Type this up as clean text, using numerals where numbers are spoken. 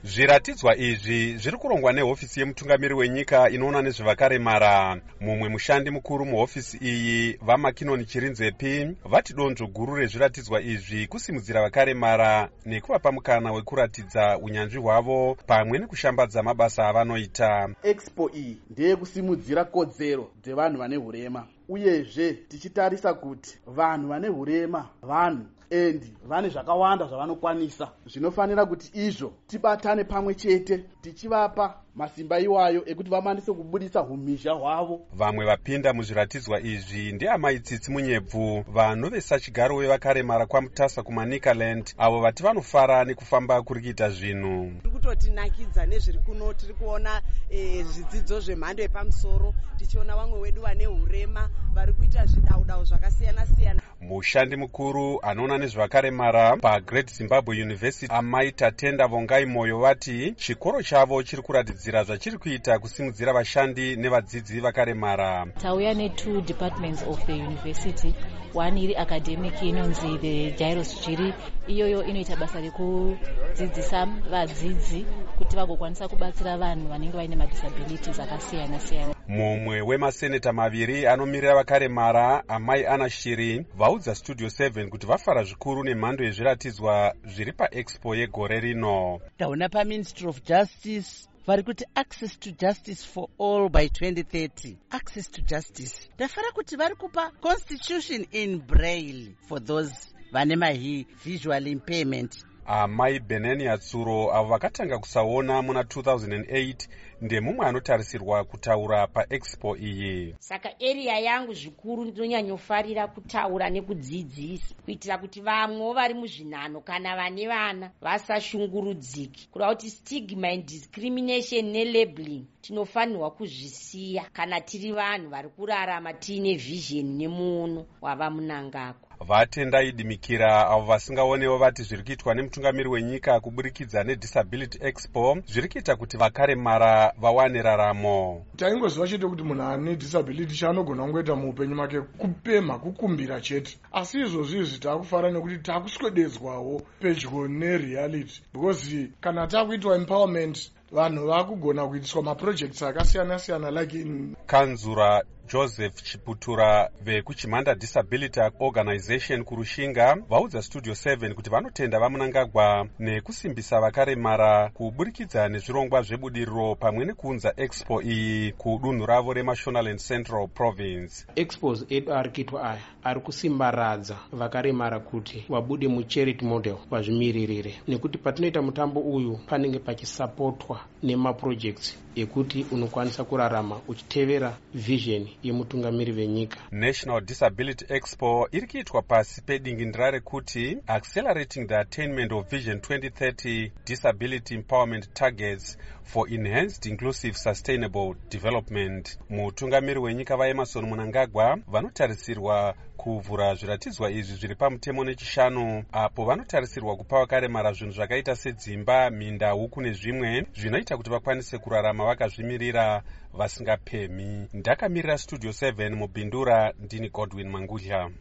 Zviratidzwa izvi zviri kurongwa nehofisi yemutungamiri wenyika inoona nezvevakaremara. Mumwe mushandi mukuru muhofisi iyi, vaMakinoni Chirinzepi, vati donzvo guru rezviratidzwa izvi kusimudzira vakaremara nekuvapa mukana wekuratidza unyanzvi hwavo pamwe nekushambadza mabasa avanoita. Expo iyi ndeye kusimudzira kodzero dzevanhu vane hurema, uyezve tichitarisa kuti vanhu vane hurema vanhu endi vane zvakawanda zvavanokwanisa. Zvinofanira kuti izvo tibatane pamwe chete tichivapa masimba iwayo ekuti vamanise kubudisa humhizha hwavo. Vamwe vapinda muzviratidzwa izvi ndeamai Tsitsi Munyebvu, vanovesa chigaro wevakaremara kwaMutasa kumaNikaland, avo vati vanofara nekufamba kuri kuita zvinhu. Tiri kutotinakidza nezviri kuno, tiri kuona zvidzidzo zvemhando yepamusoro, tichiona vamwe wedu vane hurema vari kuita zvidaudau zvakasiyana siyana. Mushandi mukuru anoona nezvevakaremara paGreat Zimbabwe University, amai Tatenda Vongai Moyo, vati chikoro chavo chiri kuratidzira zvachiri kuita kusimudzira vashandi nevadzidzi vakaremara. Tauya ne2 departments of the university. One iri academic inonzi the Gyros Chiri, iyoyo inoita basa rekudzidzisa vadzidzi kuti vagokwanisa kubatsira vanhu vanenge vaine madisabilities akasiyana siyana. Mumwe wemaseneta maviri anomirira vakaremara, amai Ana Shiri, vaudza Studio 7 kuti vafara zvikuru nemhando yezviratidzwa zviri paExpo yegore rino. Taona paMinistry of Justice vari kuti access to justice for all by 2030. Access to justice ndafara kuti vari kupa constitution in braille for those vane visual impairment. Amai Benenia Tsuro, avo vakatanga kusaona muna 2008, ndemumwe anotarisirwa kutaura paExpo iyi. Saka area yangu zvikuru ndinonyanyofarira kutaura nekudzidzisa kuitira kuti vamwe vari muzvinano kana vane vana vasashungurudziki, kuda kuti stigma and discrimination nelabeling tinofanirwa kuzvisiya kana tiri vanhu vari kurarama tiine vision nemuono wavamunangako. Vatendai Dimikira, avo vasingaonewo, vati zviri kuitwa nemutungamiri wenyika kuburikidza neDisability Expo zviri kuita kuti vakaremara vawane raramo. Taingoziva chete kuti munhu ane disability chaanogona kungoita muupenyu make kupemha, kukumbira chete, asi izvozvi taakufara nekuti taakuswededzwawo pedyo nereality, because kana taakuitwa empowerment vanhu vakugona kuitiswa maprojects akasiyana siyana like in Kanzura Joseph Chiputura vekuchimhanda Disability Organization kurushinga vaudza Studio 7 kuti vanotenda vamunangagwa nekusimbisa vakaremara kuburikidza nezvirongwa zvebudiriro pamwe nekuunza Expo iyi kudunhu ravo reMashonaland Central Province. Expos edu ari kuitwa aya ari kusimbaradza vakaremara kuti vabude mucharity model vazvimiririre, nekuti patinoita mutambo uyu panenge pachisapotwa nemaprojects ekuti unokwanisa kurarama uchitevera vision yemutungamiri venyika. National Disability Expo iri kuitwa pasi pedingindira rekuti Accelerating the Attainment of Vision 2030 Disability Empowerment Targets for Enhanced Inclusive Sustainable Development. Mutungamiri wenyika vaEmmerson Mnangagwa vanotarisirwa kuvhura zviratidzwa izvi zviri pamutemo nechishanu, apo vanotarisirwa kupa vakaremara zvinhu zvakaita sedzimba, minda, huku nezvimwe zvinoita kuti vakwanise kurarama vakazvimirira vasingapemhi. Ndakamirira Studio 7 mubhindura, ndini Godwin Mangudya.